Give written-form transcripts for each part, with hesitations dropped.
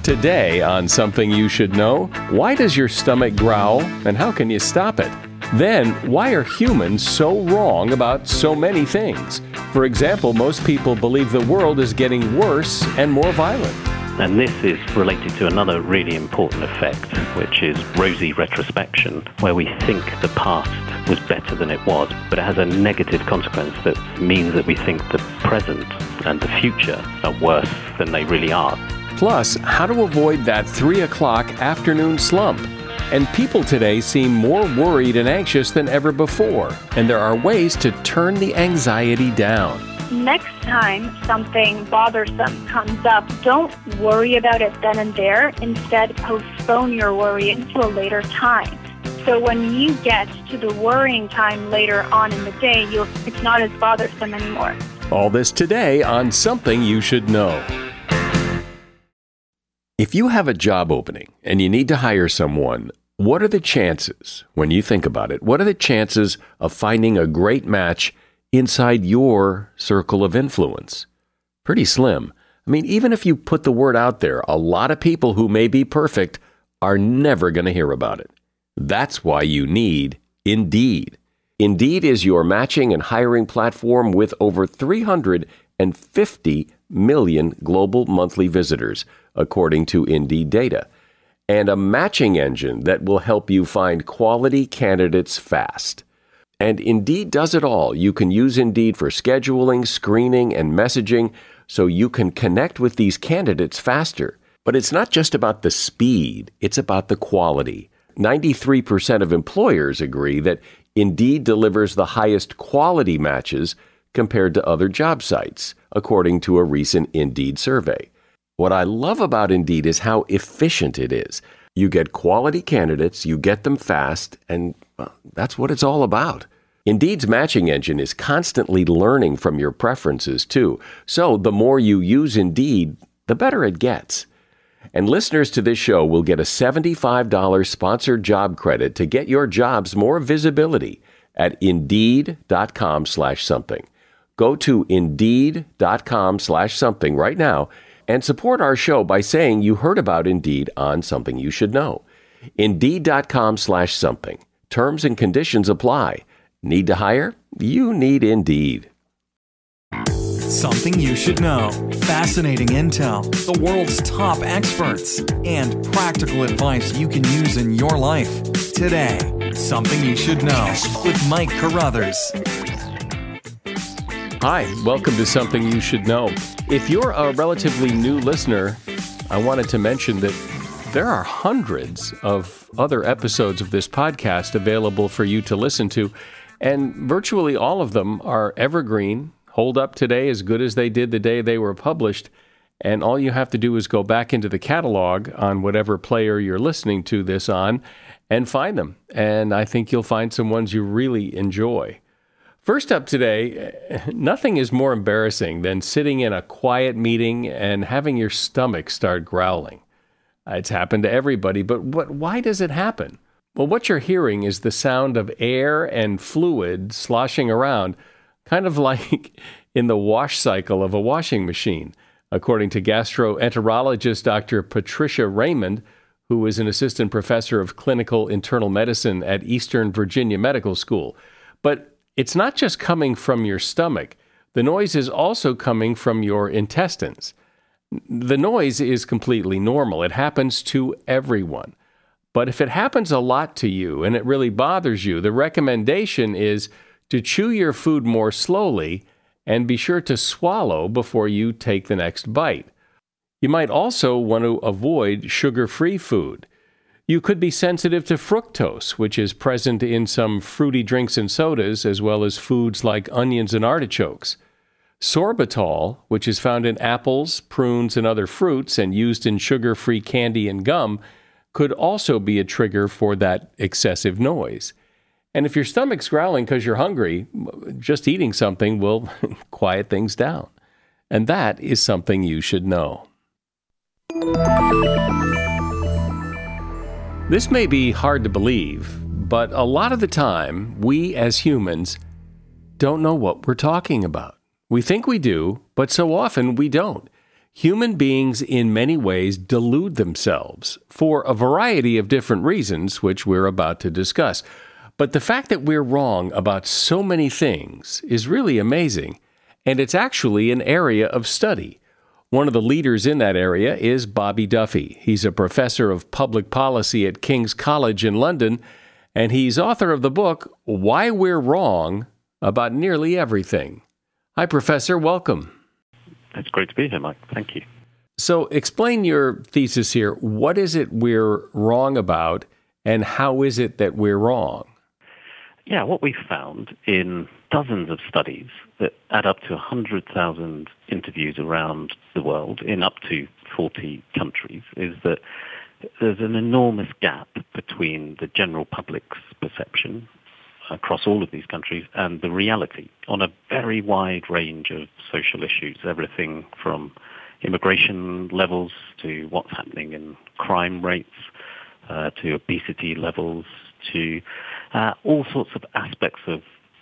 Today on Something You Should Know, why does your stomach growl and how can you stop it? Then, why are humans so wrong about so many things? For example, most people believe the world is getting worse and more violent. And this is related to another really important effect, which is rosy retrospection, where we think the past was better than it was, but it has a negative consequence that means that we think the present and the future are worse than they really are. Plus, how to avoid that 3 o'clock afternoon slump. And people today seem more worried and anxious than ever before, and there are ways to turn the anxiety down. Next time something bothersome comes up, don't worry about it then and there. Instead, postpone your worrying to a later time. So when you get to the worrying time later on in the day, it's not as bothersome anymore. All this today on Something You Should Know. If you have a job opening and you need to hire someone, what are the chances, when you think about it, what are the chances of finding a great match inside your circle of influence? Pretty slim. I mean, even if you put the word out there, a lot of people who may be perfect are never going to hear about it. That's why you need Indeed. Indeed is your matching and hiring platform with over 350 million global monthly visitors, according to Indeed data, and a matching engine that will help you find quality candidates fast. And Indeed does it all. You can use Indeed for scheduling, screening, and messaging so you can connect with these candidates faster. But it's not just about the speed, it's about the quality. 93% of employers agree that Indeed delivers the highest quality matches compared to other job sites, according to a recent Indeed survey. What I love about Indeed is how efficient it is. You get quality candidates, you get them fast, and that's what it's all about. Indeed's matching engine is constantly learning from your preferences, too. So the more you use Indeed, the better it gets. And listeners to this show will get a $75 sponsored job credit to get your jobs more visibility at Indeed.com/something. Go to Indeed.com/something right now and support our show by saying you heard about Indeed on Something You Should Know. Indeed.com/something. Terms and conditions apply. Need to hire? You need Indeed. Something you should know. Fascinating intel, the world's top experts, and practical advice you can use in your life. Today, Something You Should Know with Mike Carruthers. Hi, welcome to Something You Should Know. If you're a relatively new listener, I wanted to mention that there are hundreds of other episodes of this podcast available for you to listen to, and virtually all of them are evergreen, hold up today as good as they did the day they were published, and all you have to do is go back into the catalog on whatever player you're listening to this on and find them, and I think you'll find some ones you really enjoy. First up today, nothing is more embarrassing than sitting in a quiet meeting and having your stomach start growling. It's happened to everybody, but why does it happen? Well, what you're hearing is the sound of air and fluid sloshing around, kind of like in the wash cycle of a washing machine, according to gastroenterologist Dr. Patricia Raymond, who is an assistant professor of clinical internal medicine at Eastern Virginia Medical School. But it's not just coming from your stomach. The noise is also coming from your intestines. The noise is completely normal. It happens to everyone. But if it happens a lot to you and it really bothers you, the recommendation is to chew your food more slowly and be sure to swallow before you take the next bite. You might also want to avoid sugar-free food. You could be sensitive to fructose, which is present in some fruity drinks and sodas, as well as foods like onions and artichokes. Sorbitol, which is found in apples, prunes, and other fruits and used in sugar-free candy and gum, could also be a trigger for that excessive noise. And if your stomach's growling because you're hungry, just eating something will quiet things down. And that is something you should know. This may be hard to believe, but a lot of the time, we as humans don't know what we're talking about. We think we do, but so often we don't. Human beings in many ways delude themselves for a variety of different reasons, which we're about to discuss. But the fact that we're wrong about so many things is really amazing, and it's actually an area of study. One of the leaders in that area is Bobby Duffy. He's a professor of public policy at King's College in London, and he's author of the book, Why We're Wrong About Nearly Everything. Hi, Professor. Welcome. It's great to be here, Mike. Thank you. So explain your thesis here. What is it we're wrong about, and how is it that we're wrong? Yeah, what we've found in dozens of studies that add up to 100,000 interviews around the world in up to 40 countries is that there's an enormous gap between the general public's perception across all of these countries and the reality on a very wide range of social issues, everything from immigration levels to what's happening in crime rates, to obesity levels, to all sorts of aspects of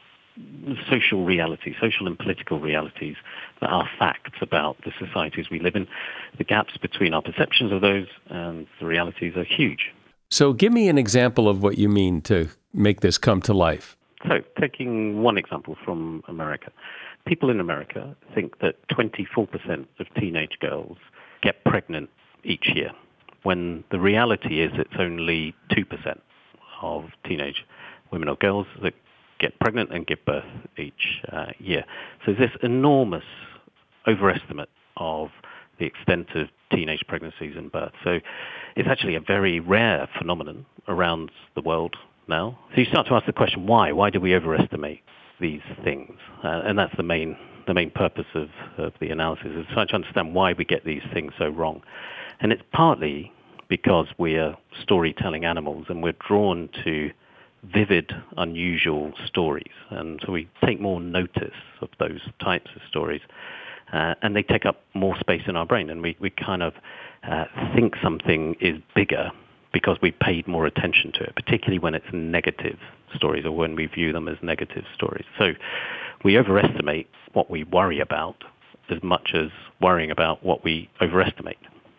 social reality, social and political realities that are facts about the societies we live in. The gaps between our perceptions of those and the realities are huge. So give me an example of what you mean to make this come to life. So taking one example from America, people in America think that 24% of teenage girls get pregnant each year, when the reality is it's only 2% of teenage women or girls that get pregnant and give birth each year. So there's this enormous overestimate of the extent of teenage pregnancies and birth. So it's actually a very rare phenomenon around the world now. So you start to ask the question, why? Why do we overestimate these things? And that's the main purpose of the analysis, is trying to understand why we get these things so wrong. And it's partly because we are storytelling animals and we're drawn to vivid, unusual stories. And so we take more notice of those types of stories. And they take up more space in our brain. And we kind of think something is bigger because we paid more attention to it, particularly when it's negative stories or when we view them as negative stories. So we overestimate what we worry about as much as worrying about what we overestimate.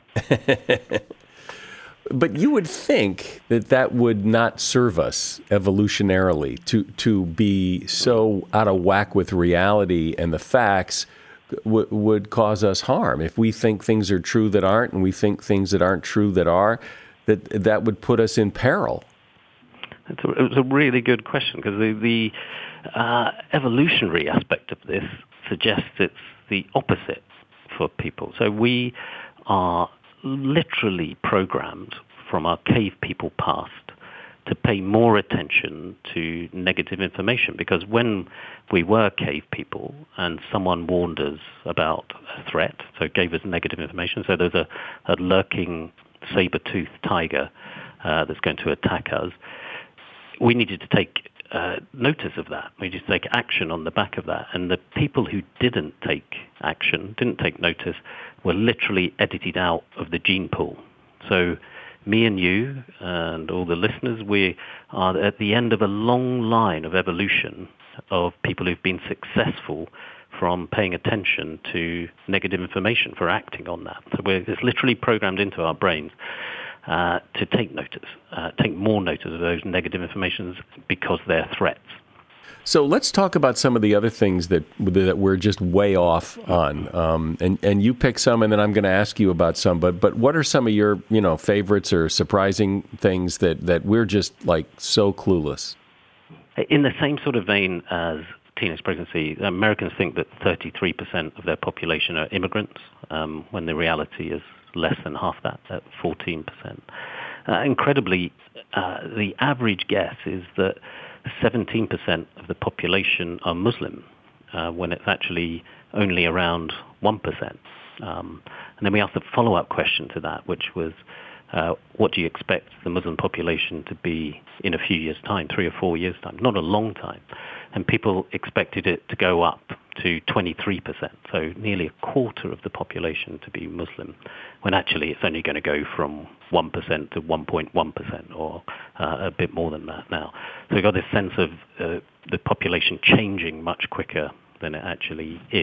But you would think that that would not serve us evolutionarily, to be so out of whack with reality and the facts would cause us harm. If we think things are true that aren't, and we think things that aren't true that are, that would put us in peril. It's a really good question, because the evolutionary aspect of this suggests it's the opposite for people. So we are literally programmed from our cave people past to pay more attention to negative information, because when we were cave people and someone warned us about a threat, so gave us negative information, so there's a lurking saber-toothed tiger that's going to attack us, we needed to take notice of that. We needed to take action on the back of that. And the people who didn't take action, didn't take notice, were literally edited out of the gene pool. So me and you and all the listeners, we are at the end of a long line of evolution of people who've been successful from paying attention to negative information, for acting on that. So it's literally programmed into our brains to take notice, take more notice of those negative informations because they're threats. So let's talk about some of the other things that we're just way off on. And you pick some, and then I'm going to ask you about some. But what are some of your favorites or surprising things that we're just like so clueless? In the same sort of vein as teenage pregnancy, Americans think that 33% of their population are immigrants, when the reality is less than half that, at 14%. Incredibly, the average guess is that 17% of the population are Muslim, when it's actually only around 1%. And then we asked a follow-up question to that, which was, what do you expect the Muslim population to be in a few years' time, 3 or 4 years' time? Not a long time. And people expected it to go up to 23%, so nearly a quarter of the population to be Muslim, when actually it's only going to go from 1% to 1.1%, or a bit more than that now. So we've got this sense of the population changing much quicker than it actually is.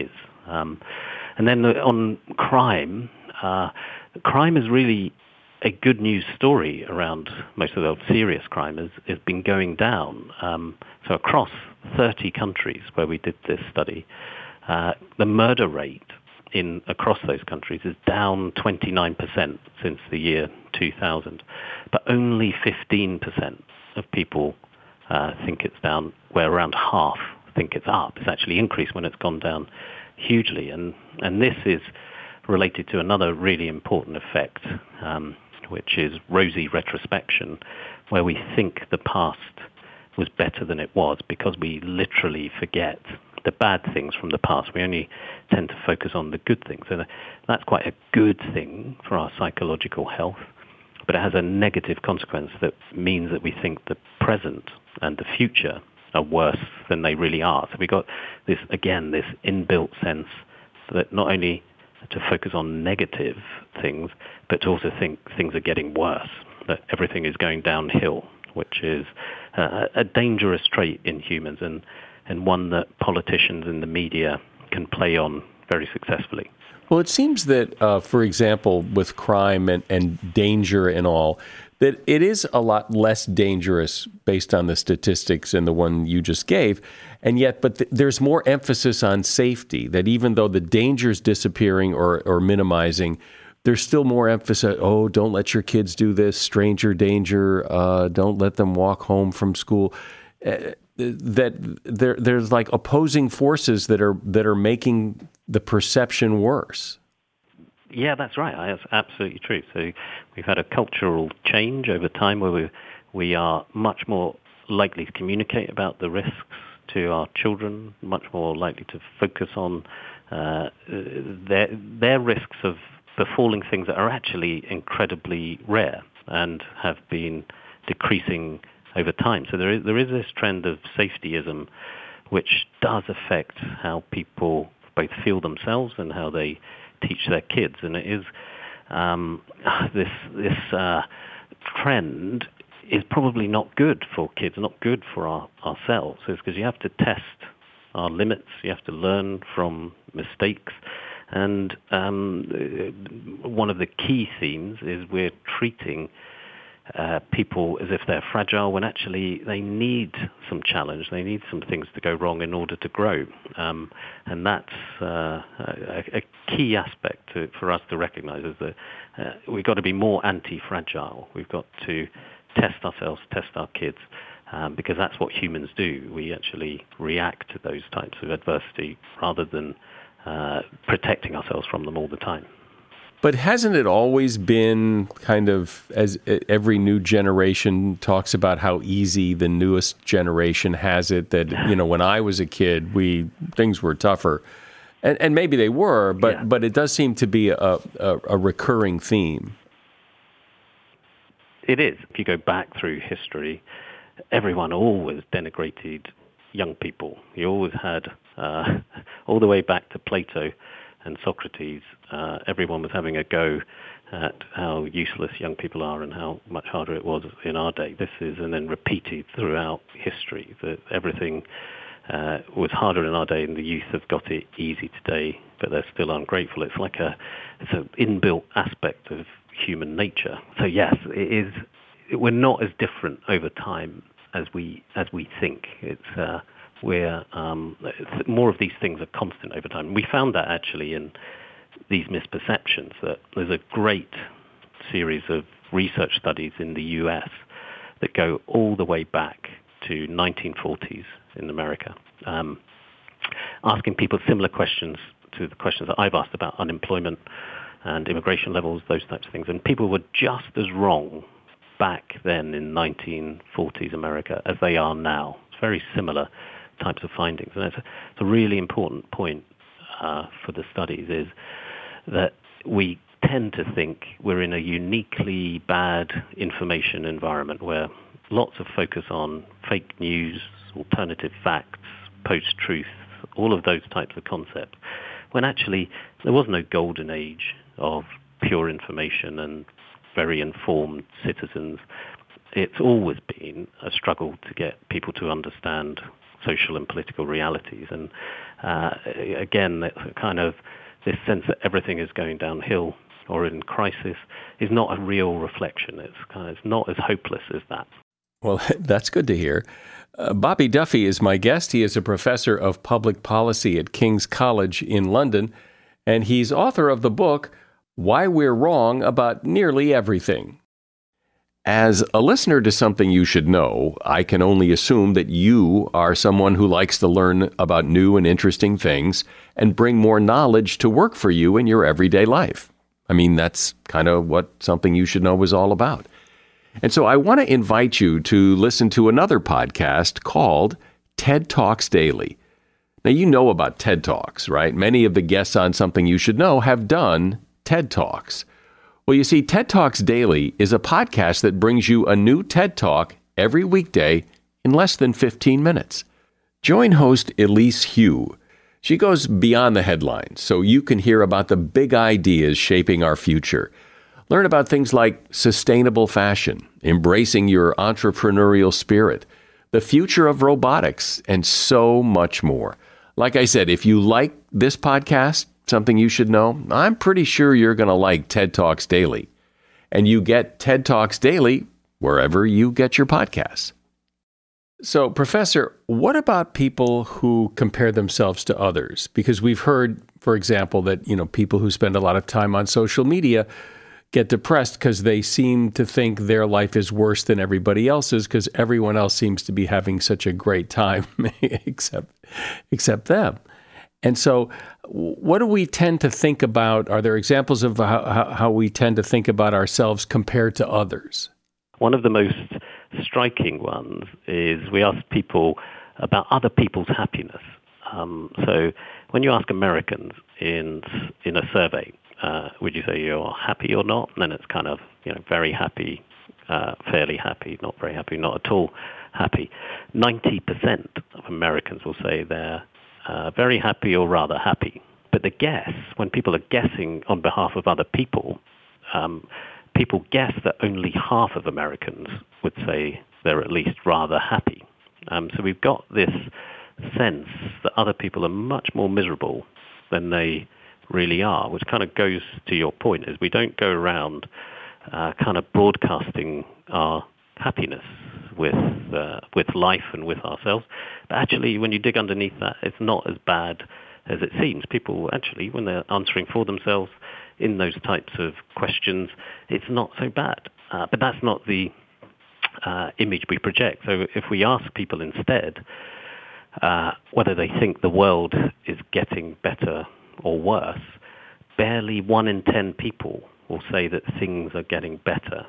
And then on crime, crime is really a good news story around most of the serious crime has been going down. So across 30 countries where we did this study, the murder rate across those countries is down 29% since the year 2000, but only 15% of people think it's down, where around half think it's up. It's actually increased when it's gone down hugely, and this is related to another really important effect, which is rosy retrospection, where we think the past was better than it was because we literally forget the bad things from the past. We only tend to focus on the good things. So that's quite a good thing for our psychological health, but it has a negative consequence that means that we think the present and the future are worse than they really are. So we got this, again, this inbuilt sense that not only to focus on negative things, but to also think things are getting worse, that everything is going downhill, which is a dangerous trait in humans and one that politicians and the media can play on very successfully. Well, it seems that, for example, with crime and danger and all, that it is a lot less dangerous based on the statistics and the one you just gave. And yet, there's more emphasis on safety, that even though the danger is disappearing or minimizing, there's still more emphasis, don't let your kids do this, stranger danger, don't let them walk home from school. That there's like opposing forces that are making the perception worse. Yeah, that's right. That's absolutely true. So we've had a cultural change over time where we are much more likely to communicate about the risks to our children, much more likely to focus on their risks of befalling things that are actually incredibly rare and have been decreasing over time. So there is this trend of safetyism, which does affect how people both feel themselves and how they teach their kids. And it is this trend is probably not good for kids, not good for ourselves. It's because you have to test our limits, you have to learn from mistakes. And one of the key themes is we're treating people as if they're fragile when actually they need some challenge, they need some things to go wrong in order to grow. And that's a key aspect for us to recognize, is that we've got to be more anti-fragile. We've got to test ourselves, test our kids, because that's what humans do. We actually react to those types of adversity rather than protecting ourselves from them all the time. But hasn't it always been kind of, as every new generation talks about how easy the newest generation has it, that, when I was a kid, things were tougher. And maybe they were, but it does seem to be a recurring theme. It is. If you go back through history, everyone always denigrated young people. You always had, all the way back to Plato and Socrates, everyone was having a go at how useless young people are and how much harder it was in our day. This is, and then repeated throughout history, that everything was harder in our day and the youth have got it easy today, but they're still ungrateful. It's like it's an inbuilt aspect of human nature. So yes, it is. We're not as different over time as we think. It's more of these things are constant over time. We found that actually in these misperceptions, that there's a great series of research studies in the US that go all the way back to 1940s in America, asking people similar questions to the questions that I've asked about unemployment and immigration levels, those types of things. And people were just as wrong back then in 1940s America as they are now. It's very similar types of findings. And it's a really important point for the studies, is that we tend to think we're in a uniquely bad information environment where lots of focus on fake news, alternative facts, post-truth, all of those types of concepts, when actually there was no golden age of pure information and very informed citizens. It's always been a struggle to get people to understand social and political realities. And again, it's kind of this sense that everything is going downhill or in crisis is not a real reflection. It's not as hopeless as that. Well, that's good to hear. Bobby Duffy is my guest. He is a professor of public policy at King's College in London, and he's author of the book, Why We're Wrong About Nearly Everything. As a listener to Something You Should Know, I can only assume that you are someone who likes to learn about new and interesting things and bring more knowledge to work for you in your everyday life. I mean, that's kind of what Something You Should Know was all about. And so I want to invite you to listen to another podcast called TED Talks Daily. Now, you know about TED Talks, right? Many of the guests on Something You Should Know have done TED Talks. Well, you see, TED Talks Daily is a podcast that brings you a new TED Talk every weekday in less than 15 minutes. Join host Elise Hu. She goes beyond the headlines, so you can hear about the big ideas shaping our future. Learn about things like sustainable fashion, embracing your entrepreneurial spirit, the future of robotics, and so much more. Like I said, if you like this podcast, Something You Should Know, I'm pretty sure you're going to like TED Talks Daily. And you get TED Talks Daily wherever you get your podcasts. So, Professor, what about people who compare themselves to others? Because we've heard, for example, that, people who spend a lot of time on social media get depressed because they seem to think their life is worse than everybody else's because everyone else seems to be having such a great time except them. And so what do we tend to think about? Are there examples of how we tend to think about ourselves compared to others? One of the most striking ones is we ask people about other people's happiness. So when you ask Americans in a survey, would you say you're happy or not? And then it's kind of, very happy, fairly happy, not very happy, not at all happy. 90% of Americans will say they're very happy or rather happy. But the guess, when people are guessing on behalf of other people, people guess that only half of Americans would say they're at least rather happy. So we've got this sense that other people are much more miserable than they really are, which kind of goes to your point, is we don't go around kind of broadcasting our happiness with life and with ourselves. But actually, when you dig underneath that, it's not as bad as it seems. People actually, when they're answering for themselves in those types of questions, it's not so bad. But that's not the image we project. So if we ask people instead whether they think the world is getting better or worse, barely 1 in 10 people will say that things are getting better.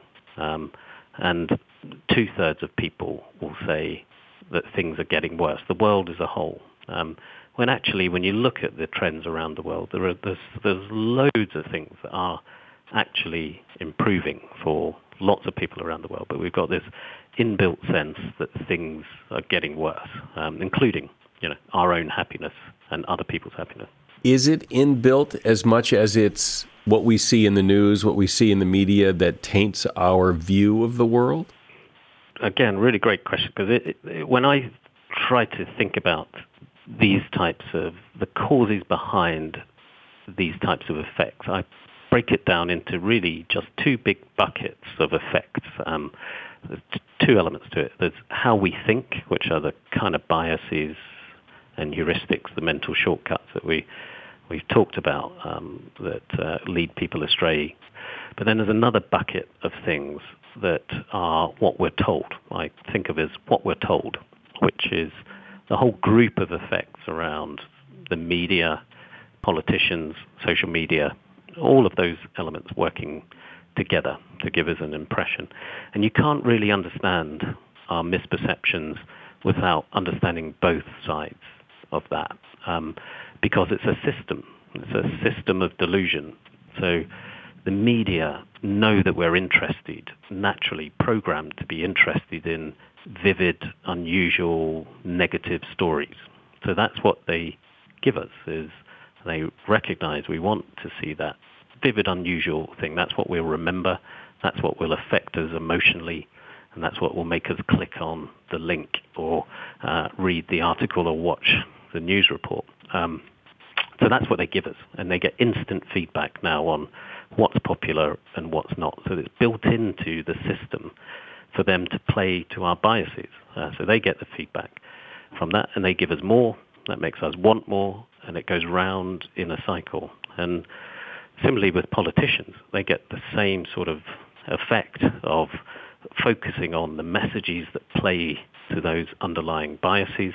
And 2/3 of people will say that things are getting worse, the world as a whole. When actually, when you look at the trends around the world, there's loads of things that are actually improving for lots of people around the world. But we've got this inbuilt sense that things are getting worse, including, our own happiness and other people's happiness. Is it inbuilt as much as it's what we see in the news, what we see in the media that taints our view of the world? Again, really great question, because when I try to think about these types of, the causes behind these types of effects, I break it down into really just 2 big buckets of effects. There's 2 elements to it. There's how we think, which are the kind of biases and heuristics, the mental shortcuts that we've talked about that lead people astray. But then there's another bucket of things that are what we're told. I think of as what we're told, which is the whole group of effects around the media, politicians, social media, all of those elements working together to give us an impression. And you can't really understand our misperceptions without understanding both sides of that, because it's a system. It's a system of delusion. So the media know that we're interested, naturally programmed to be interested in vivid, unusual, negative stories. So that's what they give us, is they recognize we want to see that vivid, unusual thing. That's what we'll remember. That's what will affect us emotionally. And that's what will make us click on the link or read the article or watch the news report. So that's what they give us. And they get instant feedback now on what's popular and what's not. So it's built into the system for them to play to our biases. So they get the feedback from that, and they give us more. That makes us want more, and it goes round in a cycle. And similarly with politicians, they get the same sort of effect of focusing on the messages that play to those underlying biases,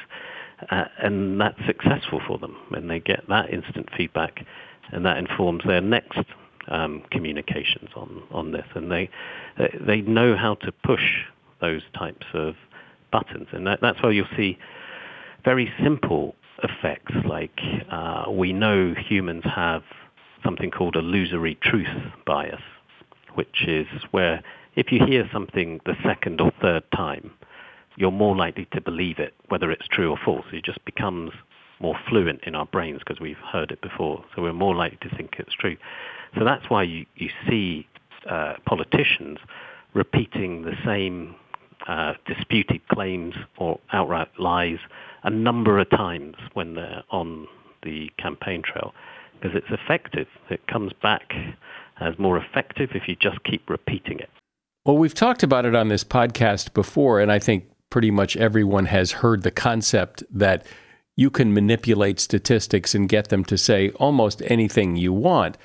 and that's successful for them. And they get that instant feedback, and that informs their next communications on this. And they know how to push those types of buttons. And that's why you'll see very simple effects, like we know humans have something called illusory truth bias, which is where if you hear something the second or third time, you're more likely to believe it, whether it's true or false. It just becomes more fluent in our brains because we've heard it before, so we're more likely to think it's true. So that's why you see politicians repeating the same disputed claims or outright lies a number of times when they're on the campaign trail, because it's effective. It comes back as more effective if you just keep repeating it. Well, we've talked about it on this podcast before, and I think pretty much everyone has heard the concept that you can manipulate statistics and get them to say almost anything you want.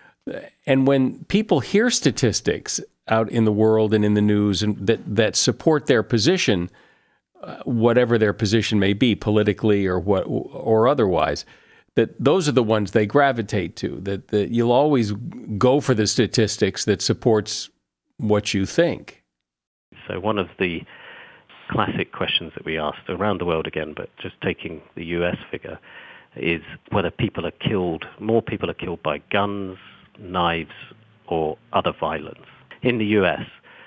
And when people hear statistics out in the world and in the news and that support their position, whatever their position may be, politically or otherwise, that those are the ones they gravitate to, that you'll always go for the statistics that supports what you think. So one of the classic questions that we asked around the world again, but just taking the US figure, is whether more people are killed by guns, knives, or other violence. In the US,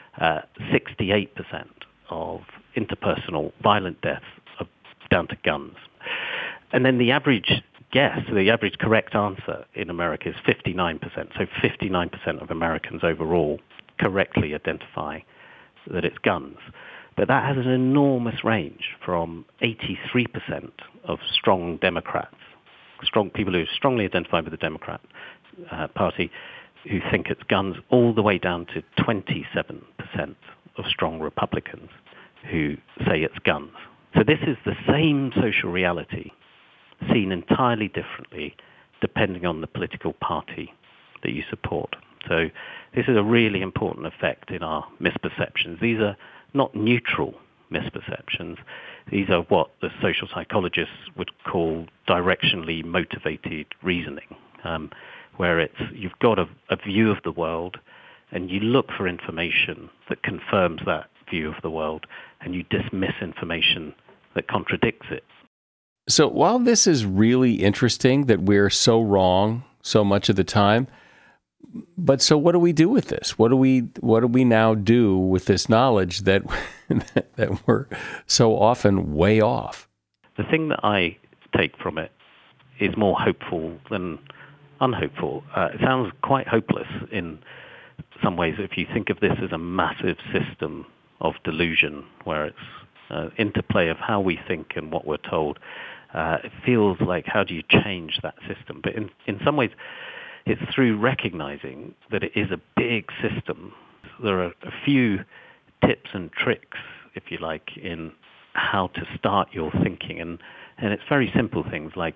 68% of interpersonal violent deaths are down to guns. And then the average guess, the average correct answer in America is 59%. So 59% of Americans overall correctly identify that it's guns. But that has an enormous range from 83% of strong Democrats, strong people who strongly identify with the Democrat Party, who think it's guns, all the way down to 27% of strong Republicans who say it's guns. So this is the same social reality seen entirely differently depending on the political party that you support. So this is a really important effect in our misperceptions. These are not neutral misperceptions. These are what the social psychologists would call directionally motivated reasoning, where you've got a view of the world and you look for information that confirms that view of the world and you dismiss information that contradicts it. So while this is really interesting that we're so wrong so much of the time, but so what do we do with this? What do we now do with this knowledge that that we're so often way off? The thing that I take from it is more hopeful than unhopeful. It sounds quite hopeless in some ways if you think of this as a massive system of delusion where it's interplay of how we think and what we're told. It feels like, how do you change that system? But in some ways, it's through recognizing that it is a big system. There are a few tips and tricks, if you like, in how to start your thinking. And it's very simple things like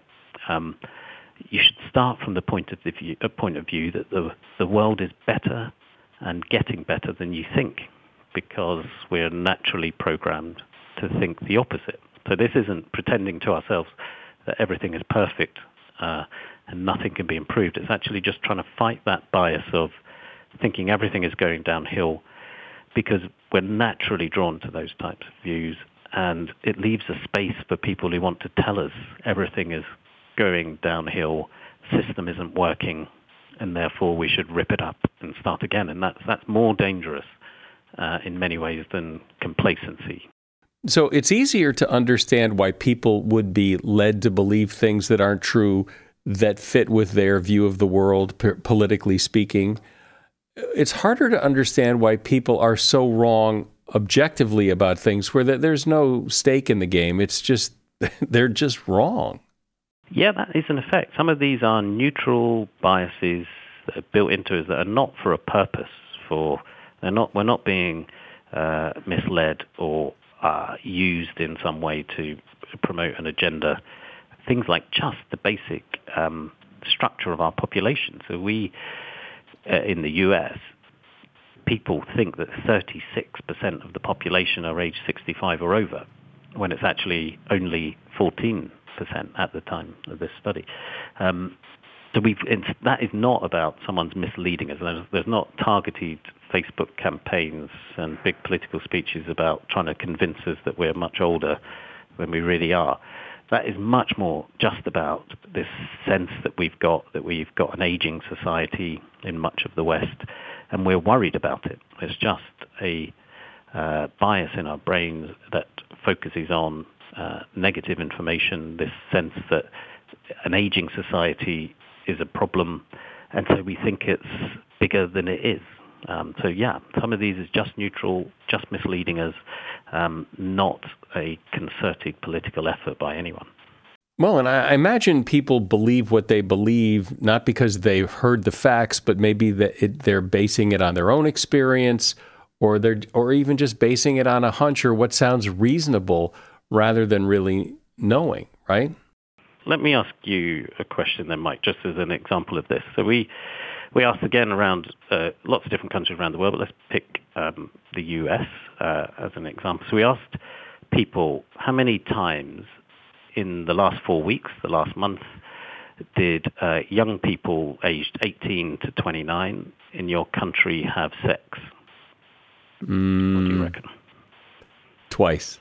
you should start from the point of view that the world is better and getting better than you think, because we're naturally programmed to think the opposite. So this isn't pretending to ourselves that everything is perfect and nothing can be improved. It's actually just trying to fight that bias of thinking everything is going downhill, because we're naturally drawn to those types of views, and it leaves a space for people who want to tell us everything is going downhill, system isn't working, and therefore we should rip it up and start again. And that's more dangerous in many ways than complacency. So it's easier to understand why people would be led to believe things that aren't true, that fit with their view of the world, politically speaking. It's harder to understand why people are so wrong objectively about things where there's no stake in the game. It's just, they're just wrong. Yeah, that is an effect. Some of these are neutral biases that are built into us that are not for a purpose. We're not being misled or used in some way to promote an agenda. Things like just the basic structure of our population. So we, in the US, people think that 36% of the population are age 65 or over, when it's actually only 14% at the time of this study. So that is not about someone's misleading us. There's not targeted Facebook campaigns and big political speeches about trying to convince us that we're much older than we really are. That is much more just about this sense that we've got an aging society in much of the West, and we're worried about it. It's just a bias in our brains that focuses on negative information, this sense that an aging society is a problem, and so we think it's bigger than it is. So yeah, some of these is just neutral, just misleading us, not a concerted political effort by anyone. Well, and I imagine people believe what they believe, not because they've heard the facts, but maybe they're basing it on their own experience, or even just basing it on a hunch or what sounds reasonable rather than really knowing, right? Let me ask you a question then, Mike, just as an example of this. So we asked again around lots of different countries around the world, but let's pick the US as an example. So we asked people how many times in the last 4 weeks, the last month, did young people aged 18 to 29 in your country have sex? What do you reckon? Twice.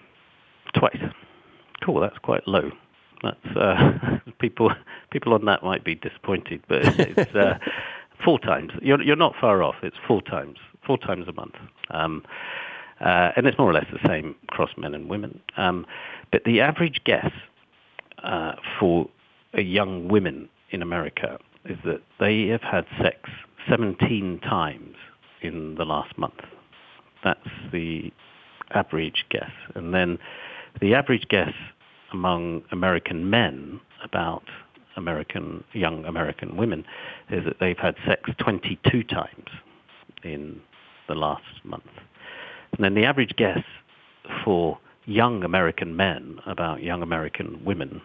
Cool, that's quite low. That's people on that might be disappointed, but it's 4 times. You're not far off. It's 4 times a month, and it's more or less the same across men and women. But the average guess for young women in America is that they have had sex 17 times in the last month. That's the average guess, and then the average guess among American men about young American women is that they've had sex 22 times in the last month. And then the average guess for young American men about young American women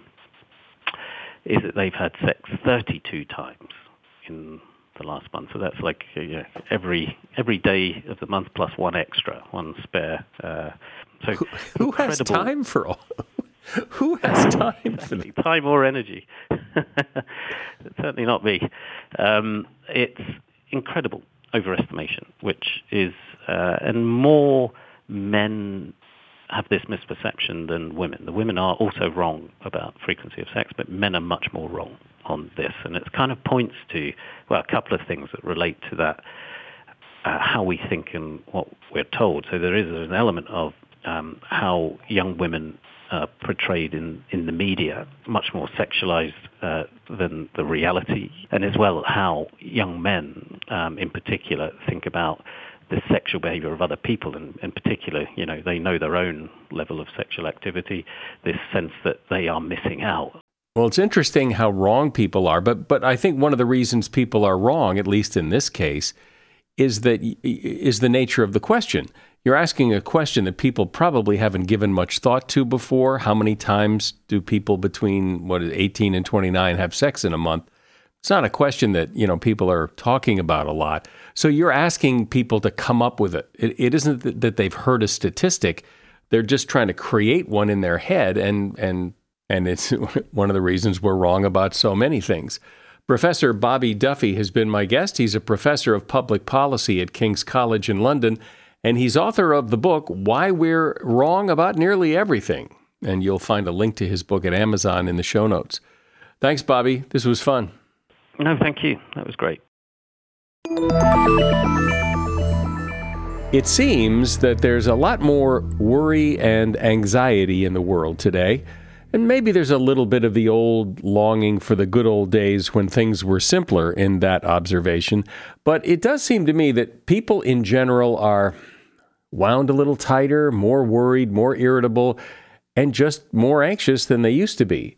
is that they've had sex 32 times in the last month. So that's like every day of the month plus one extra, one spare. So who has time for all? Who has time for that? Time or energy? Certainly not me. It's incredible overestimation, which is, and more men have this misperception than women. The women are also wrong about frequency of sex, but men are much more wrong on this. And it kind of points to, a couple of things that relate to that, how we think and what we're told. So there's an element of how young women portrayed in the media, much more sexualized than the reality, and as well how young men in particular think about the sexual behavior of other people, and in particular, they know their own level of sexual activity, this sense that they are missing out. Well, it's interesting how wrong people are, but I think one of the reasons people are wrong, at least in this case, is the nature of the question. You're asking a question that people probably haven't given much thought to before. How many times do people between 18 and 29 have sex in a month? It's not a question that, people are talking about a lot. So you're asking people to come up with it. It isn't that they've heard a statistic. They're just trying to create one in their head, and it's one of the reasons we're wrong about so many things. Professor Bobby Duffy has been my guest. He's a professor of public policy at King's College in London, and he's author of the book, Why We're Wrong About Nearly Everything. And you'll find a link to his book at Amazon in the show notes. Thanks, Bobby. This was fun. No, thank you. That was great. It seems that there's a lot more worry and anxiety in the world today. And maybe there's a little bit of the old longing for the good old days when things were simpler in that observation. But it does seem to me that people in general are wound a little tighter, more worried, more irritable, and just more anxious than they used to be.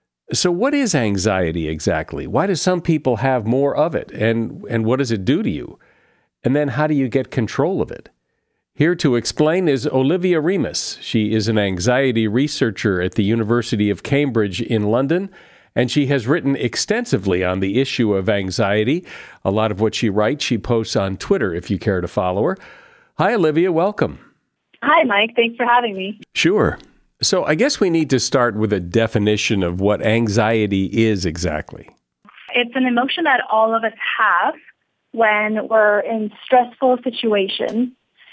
So what is anxiety exactly? Why do some people have more of it? And what does it do to you? And then how do you get control of it? Here to explain is Olivia Remus. She is an anxiety researcher at the University of Cambridge in London, and she has written extensively on the issue of anxiety. A lot of what she writes, she posts on Twitter, if you care to follow her. Hi, Olivia. Welcome. Hi, Mike. Thanks for having me. Sure. So I guess we need to start with a definition of what anxiety is exactly. It's an emotion that all of us have when we're in stressful situations,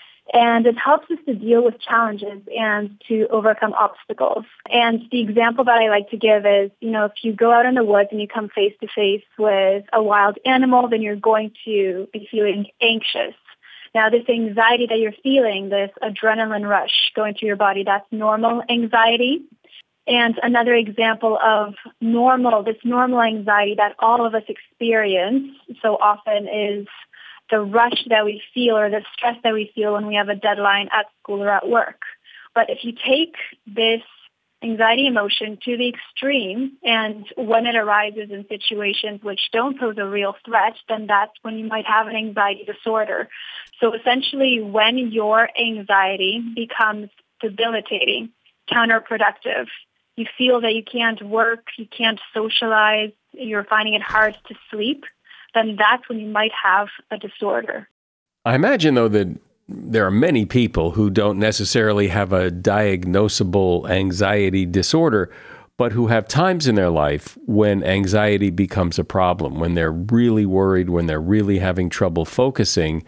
and it helps us to deal with challenges and to overcome obstacles. And the example that I like to give is, if you go out in the woods and you come face to face with a wild animal, then you're going to be feeling anxious. Now, this anxiety that you're feeling, this adrenaline rush going through your body, that's normal anxiety. And another example of this normal anxiety that all of us experience so often is the rush that we feel or the stress that we feel when we have a deadline at school or at work. But if you take this anxiety emotion to the extreme, and when it arises in situations which don't pose a real threat, then that's when you might have an anxiety disorder. So essentially, when your anxiety becomes debilitating, counterproductive, you feel that you can't work, you can't socialize, you're finding it hard to sleep, then that's when you might have a disorder. I imagine, though, that there are many people who don't necessarily have a diagnosable anxiety disorder, but who have times in their life when anxiety becomes a problem, when they're really worried, when they're really having trouble focusing.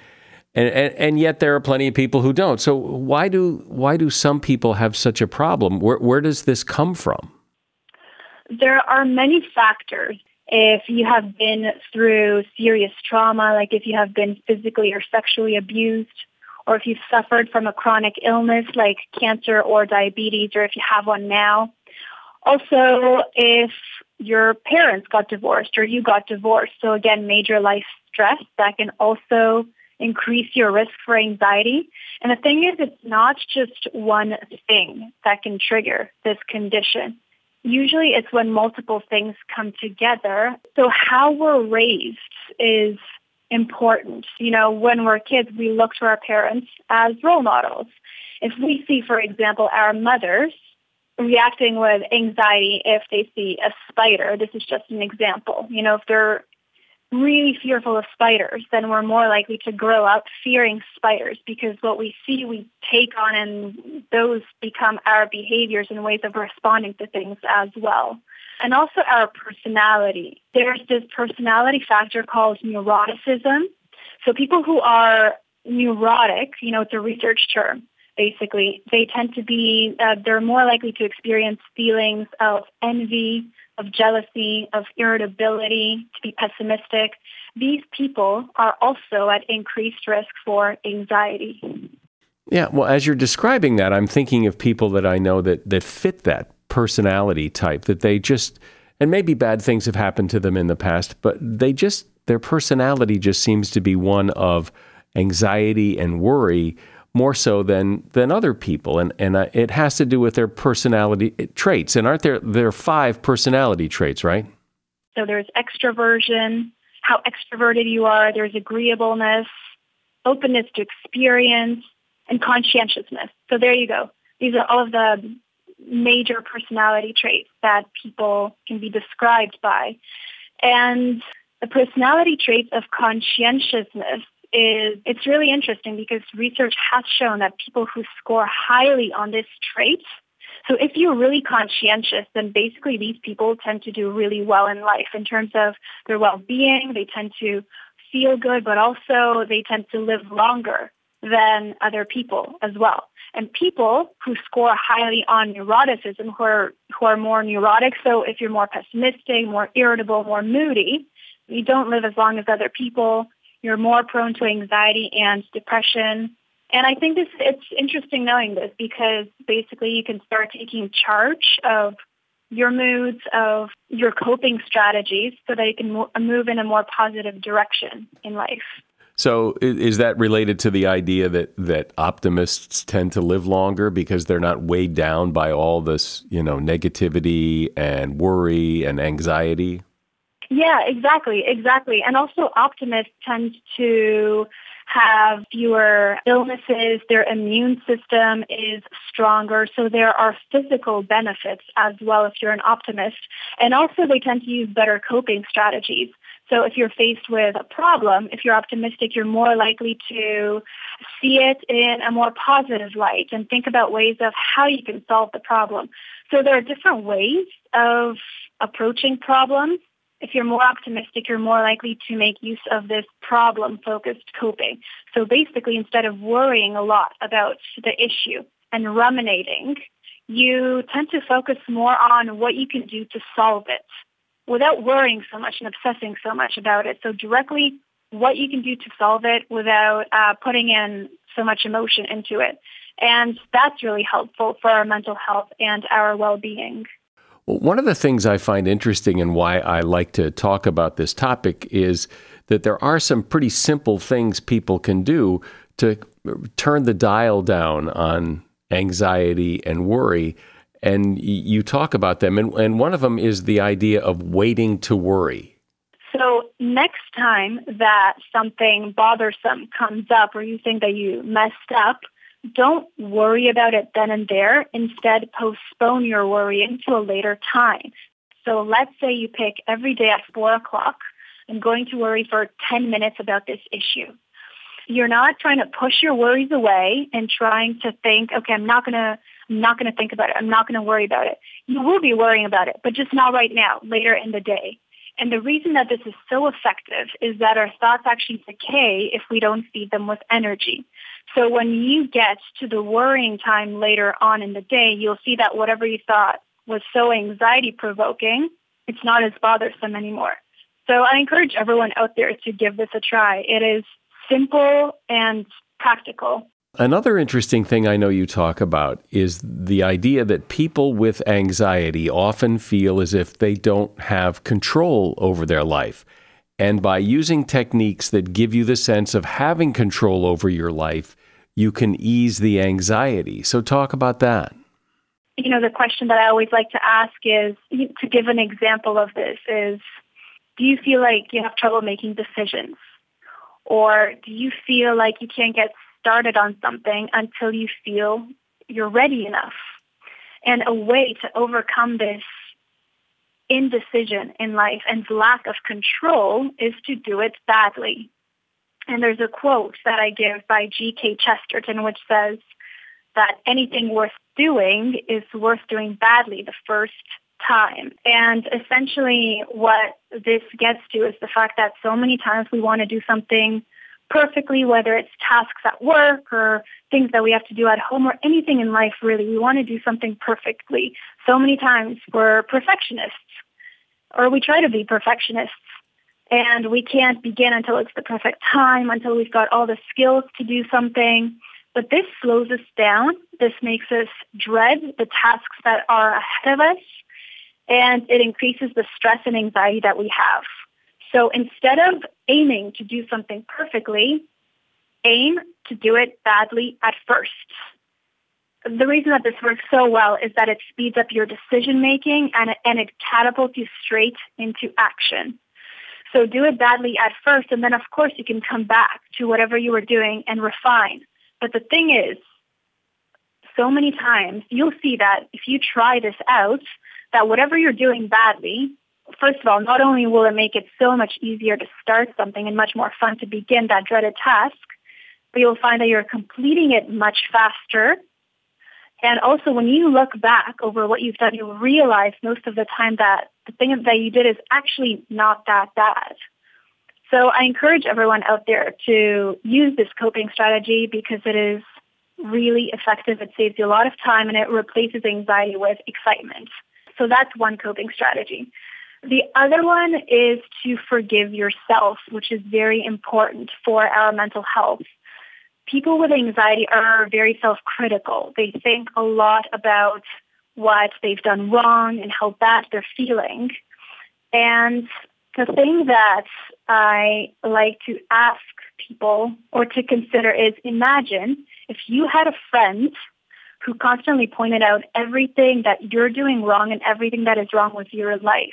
And yet there are plenty of people who don't. So why do some people have such a problem? Where does this come from? There are many factors. If you have been through serious trauma, like if you have been physically or sexually abused, or if you've suffered from a chronic illness like cancer or diabetes, or if you have one now. Also, if your parents got divorced or you got divorced. So again, major life stress that can also increase your risk for anxiety. And the thing is, it's not just one thing that can trigger this condition. Usually it's when multiple things come together. So how we're raised is important. When we're kids, we look to our parents as role models. If we see, for example, our mothers reacting with anxiety if they see a spider, this is just an example. If they're really fearful of spiders, then we're more likely to grow up fearing spiders because what we see, we take on, and those become our behaviors and ways of responding to things as well. And also our personality. There's this personality factor called neuroticism. So people who are neurotic, it's a research term, basically, they tend to be, they're more likely to experience feelings of envy, of jealousy, of irritability, to be pessimistic. These people are also at increased risk for anxiety. Yeah, well, as you're describing that, I'm thinking of people that I know that fit that personality type, that they just, and maybe bad things have happened to them in the past, but their personality just seems to be one of anxiety and worry more so than other people. And it has to do with their personality traits. And aren't there are 5 personality traits, right? So there's extroversion, how extroverted you are. There's agreeableness, openness to experience, and conscientiousness. So there you go. These are all of the major personality traits that people can be described by. And the personality traits of conscientiousness it's really interesting because research has shown that people who score highly on this trait, so if you're really conscientious, then basically these people tend to do really well in life in terms of their well-being. They tend to feel good, but also they tend to live longer than other people as well. And people who score highly on neuroticism, who are more neurotic, so if you're more pessimistic, more irritable, more moody, you don't live as long as other people. You're more prone to anxiety and depression. And I think it's interesting knowing this because basically you can start taking charge of your moods, of your coping strategies so that you can move in a more positive direction in life. So is that related to the idea that optimists tend to live longer because they're not weighed down by all this, negativity and worry and anxiety? Yeah, exactly. And also optimists tend to have fewer illnesses, their immune system is stronger, so there are physical benefits as well if you're an optimist. And also they tend to use better coping strategies. So if you're faced with a problem, if you're optimistic, you're more likely to see it in a more positive light and think about ways of how you can solve the problem. So there are different ways of approaching problems. If you're more optimistic, you're more likely to make use of this problem-focused coping. So basically, instead of worrying a lot about the issue and ruminating, you tend to focus more on what you can do to solve it without worrying so much and obsessing so much about it. So directly what you can do to solve it without putting in so much emotion into it. And that's really helpful for our mental health and our well-being. Well, one of the things I find interesting and why I like to talk about this topic is that there are some pretty simple things people can do to turn the dial down on anxiety and worry. And you talk about them. And one of them is the idea of waiting to worry. So next time that something bothersome comes up or you think that you messed up, don't worry about it then and there. Instead, postpone your worrying to a later time. So let's say you pick every day at 4 o'clock, I'm going to worry for 10 minutes about this issue. You're not trying to push your worries away and trying to think, okay, I'm not going to think about it. I'm not going to worry about it. You will be worrying about it, but just not right now, later in the day. And the reason that this is so effective is that our thoughts actually decay if we don't feed them with energy. So when you get to the worrying time later on in the day, you'll see that whatever you thought was so anxiety-provoking, it's not as bothersome anymore. So I encourage everyone out there to give this a try. It is simple and practical. Another interesting thing I know you talk about is the idea that people with anxiety often feel as if they don't have control over their life. And by using techniques that give you the sense of having control over your life, you can ease the anxiety. So talk about that. The question that I always like to ask is, to give an example of this is, do you feel like you have trouble making decisions? Or do you feel like you can't get started on something until you feel you're ready enough? And a way to overcome this indecision in life and lack of control is to do it badly. And there's a quote that I give by G.K. Chesterton, which says that anything worth doing is worth doing badly the first time. And essentially what this gets to is the fact that so many times we want to do something perfectly, whether it's tasks at work or things that we have to do at home or anything in life, really. We want to do something perfectly. So many times we're perfectionists, or we try to be perfectionists, and we can't begin until it's the perfect time, until we've got all the skills to do something. But this slows us down. This makes us dread the tasks that are ahead of us, and it increases the stress and anxiety that we have. So instead of aiming to do something perfectly, aim to do it badly at first. The reason that this works so well is that it speeds up your decision-making and it catapults you straight into action. So do it badly at first, and then, of course, you can come back to whatever you were doing and refine. But the thing is, so many times you'll see that if you try this out, that whatever you're doing badly, first of all, not only will it make it so much easier to start something and much more fun to begin that dreaded task, but you'll find that you're completing it much faster. And also, when you look back over what you've done, you'll realize most of the time that the thing that you did is actually not that bad. So I encourage everyone out there to use this coping strategy because it is really effective. It saves you a lot of time and it replaces anxiety with excitement. So that's one coping strategy. The other one is to forgive yourself, which is very important for our mental health. People with anxiety are very self-critical. They think a lot about what they've done wrong and how bad they're feeling. And the thing that I like to ask people or to consider is, imagine if you had a friend who constantly pointed out everything that you're doing wrong and everything that is wrong with your life.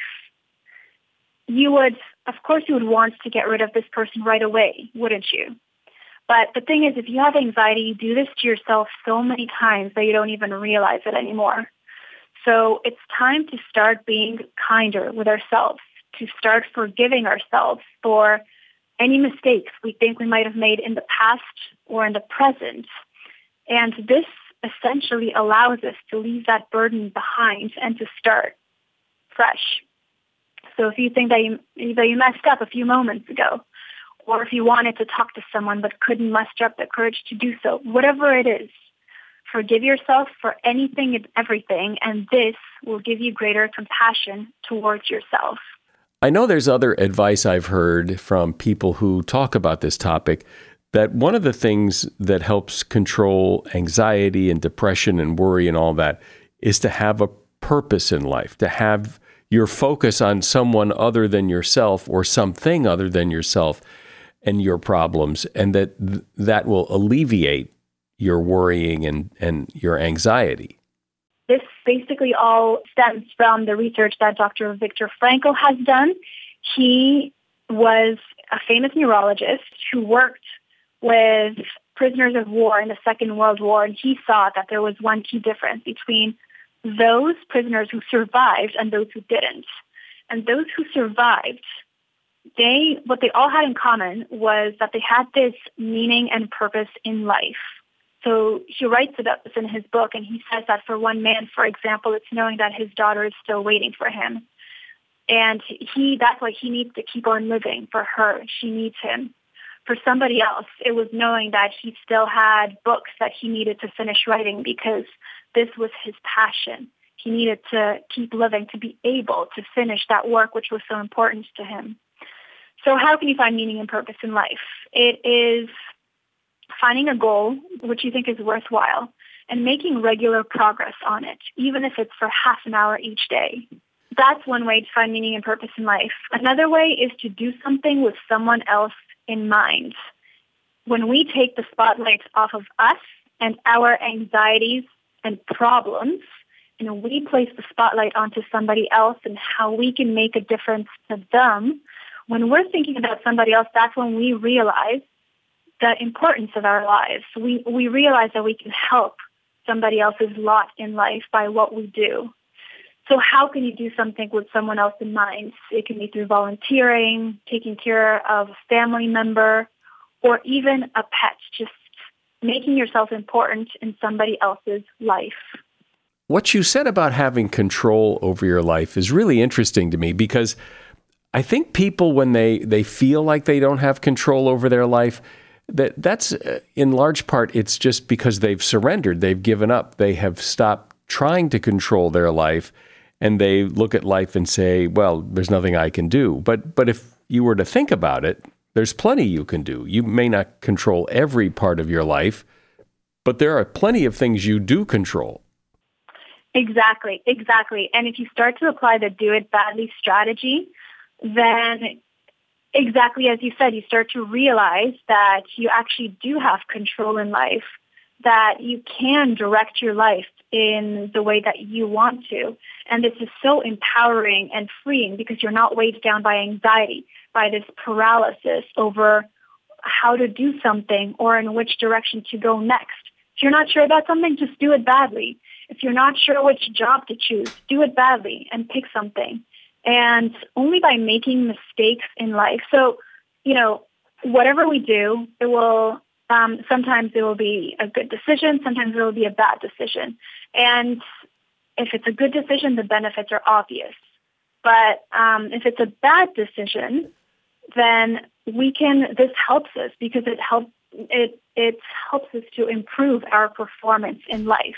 You would want to get rid of this person right away, wouldn't you? But the thing is, if you have anxiety, you do this to yourself so many times that you don't even realize it anymore. So it's time to start being kinder with ourselves, to start forgiving ourselves for any mistakes we think we might have made in the past or in the present. And this essentially allows us to leave that burden behind and to start fresh. So if you think that you messed up a few moments ago, or if you wanted to talk to someone but couldn't muster up the courage to do so, whatever it is, forgive yourself for anything and everything, and this will give you greater compassion towards yourself. I know there's other advice I've heard from people who talk about this topic, that one of the things that helps control anxiety and depression and worry and all that is to have a purpose in life, to have your focus on someone other than yourself or something other than yourself and your problems, and that will alleviate your worrying and your anxiety. This basically all stems from the research that Dr. Viktor Frankl has done. He was a famous neurologist who worked with prisoners of war in the Second World War, and he saw that there was one key difference between those prisoners who survived and those who didn't. And those who survived, what they all had in common was that they had this meaning and purpose in life. So he writes about this in his book, and he says that for one man, for example, it's knowing that his daughter is still waiting for him. And that's why he needs to keep on living for her. She needs him. For somebody else, it was knowing that he still had books that he needed to finish writing because this was his passion. He needed to keep living to be able to finish that work, which was so important to him. So how can you find meaning and purpose in life? It is finding a goal which you think is worthwhile and making regular progress on it, even if it's for half an hour each day. That's one way to find meaning and purpose in life. Another way is to do something with someone else in mind. When we take the spotlight off of us and our anxieties and problems, and we place the spotlight onto somebody else and how we can make a difference to them, when we're thinking about somebody else, that's when we realize the importance of our lives. We realize that we can help somebody else's lot in life by what we do. So how can you do something with someone else in mind? It can be through volunteering, taking care of a family member, or even a pet, just making yourself important in somebody else's life. What you said about having control over your life is really interesting to me, because I think people, when they feel like they don't have control over their life, that's in large part, it's just because they've surrendered, they've given up, they have stopped trying to control their life, and they look at life and say, well, there's nothing I can do. But if you were to think about it, there's plenty you can do. You may not control every part of your life, but there are plenty of things you do control. Exactly. And if you start to apply the do it badly strategy, then exactly as you said, you start to realize that you actually do have control in life, that you can direct your life in the way that you want to. And this is so empowering and freeing because you're not weighed down by anxiety, by this paralysis over how to do something or in which direction to go next. If you're not sure about something, just do it badly. If you're not sure which job to choose, do it badly and pick something. And only by making mistakes in life. So, whatever we do, it will, sometimes it will be a good decision, sometimes it will be a bad decision. And if it's a good decision, the benefits are obvious. But if it's a bad decision, then this helps us because it helps us to improve our performance in life.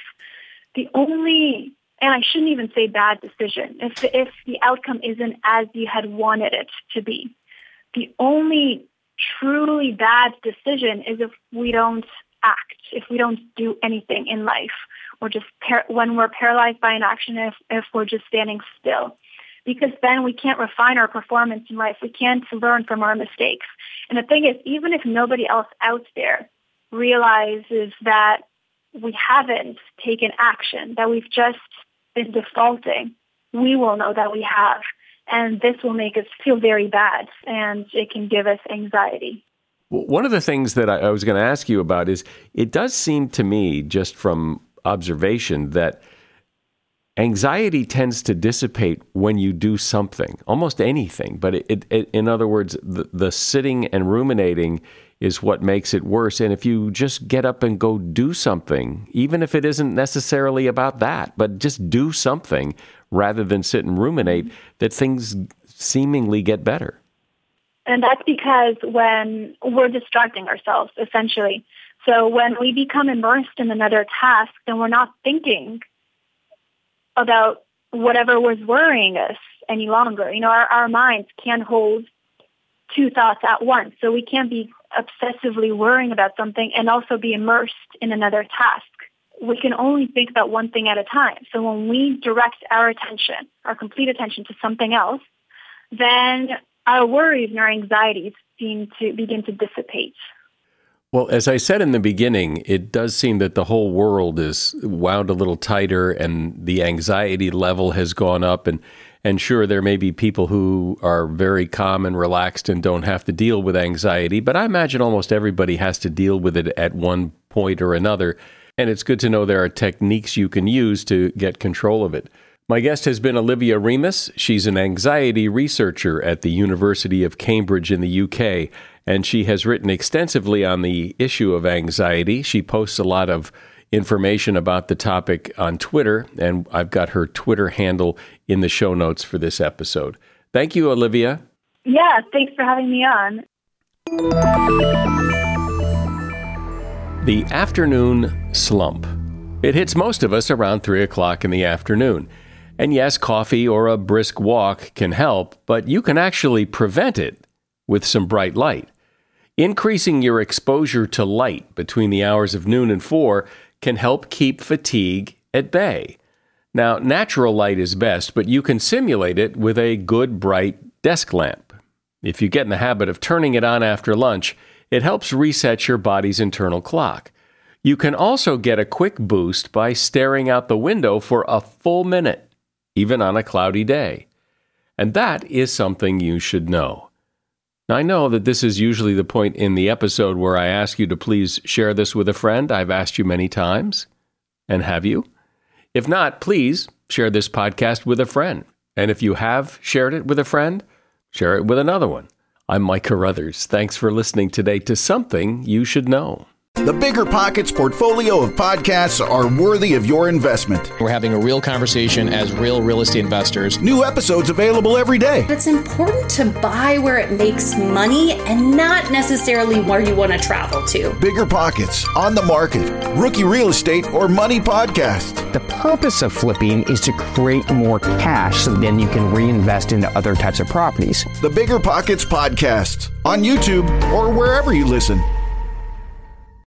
And I shouldn't even say bad decision, if the outcome isn't as you had wanted it to be. The only truly bad decision is if we don't act, if we don't do anything in life, or just when we're paralyzed by inaction, if we're just standing still. because then we can't refine our performance in life. We can't learn from our mistakes. And the thing is, even if nobody else out there realizes that we haven't taken action, that we've just been defaulting, we will know that we have. And this will make us feel very bad, and it can give us anxiety. One of the things that I was going to ask you about is, it does seem to me, just from observation, that anxiety tends to dissipate when you do something, almost anything. But in other words, the sitting and ruminating is what makes it worse. And if you just get up and go do something, even if it isn't necessarily about that, but just do something rather than sit and ruminate, that things seemingly get better. And that's because when we're distracting ourselves, essentially. So when we become immersed in another task, then we're not thinking about whatever was worrying us any longer. You know, our minds can't hold two thoughts at once. So we can't be obsessively worrying about something and also be immersed in another task. We can only think about one thing at a time. So when we direct our attention, our complete attention to something else, then our worries and our anxieties begin to dissipate. Well, as I said in the beginning, it does seem that the whole world is wound a little tighter and the anxiety level has gone up. And sure, there may be people who are very calm and relaxed and don't have to deal with anxiety, but I imagine almost everybody has to deal with it at one point or another. And it's good to know there are techniques you can use to get control of it. My guest has been Olivia Remus. She's an anxiety researcher at the University of Cambridge in the UK, and she has written extensively on the issue of anxiety. She posts a lot of information about the topic on Twitter, and I've got her Twitter handle in the show notes for this episode. Thank you, Olivia. Yeah, thanks for having me on. The afternoon slump. It hits most of us around 3 o'clock in the afternoon. And yes, coffee or a brisk walk can help, but you can actually prevent it with some bright light. Increasing your exposure to light between the hours of noon and 4 can help keep fatigue at bay. Now, natural light is best, but you can simulate it with a good bright desk lamp. If you get in the habit of turning it on after lunch, it helps reset your body's internal clock. You can also get a quick boost by staring out the window for a full minute, even on a cloudy day. And that is something you should know. Now, I know that this is usually the point in the episode where I ask you to please share this with a friend. I've asked you many times. And have you? If not, please share this podcast with a friend. And if you have shared it with a friend, share it with another one. I'm Mike Carruthers. Thanks for listening today to Something You Should Know. The Bigger Pockets portfolio of podcasts are worthy of your investment. We're having a real conversation as real estate investors. New episodes available every day. It's important to buy where it makes money and not necessarily where you want to travel to. Bigger Pockets, On the Market, Rookie Real Estate, or Money Podcast. The purpose of flipping is to create more cash so then you can reinvest into other types of properties. The Bigger Pockets Podcast on YouTube or wherever you listen.